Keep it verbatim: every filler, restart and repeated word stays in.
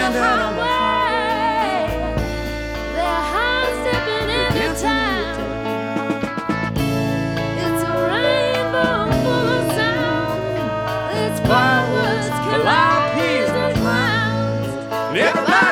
standing on the highway. They're high stepping every time. It's a rainbow full of sound. It's fireworks, Calliope, clouds, and clowns. Everybody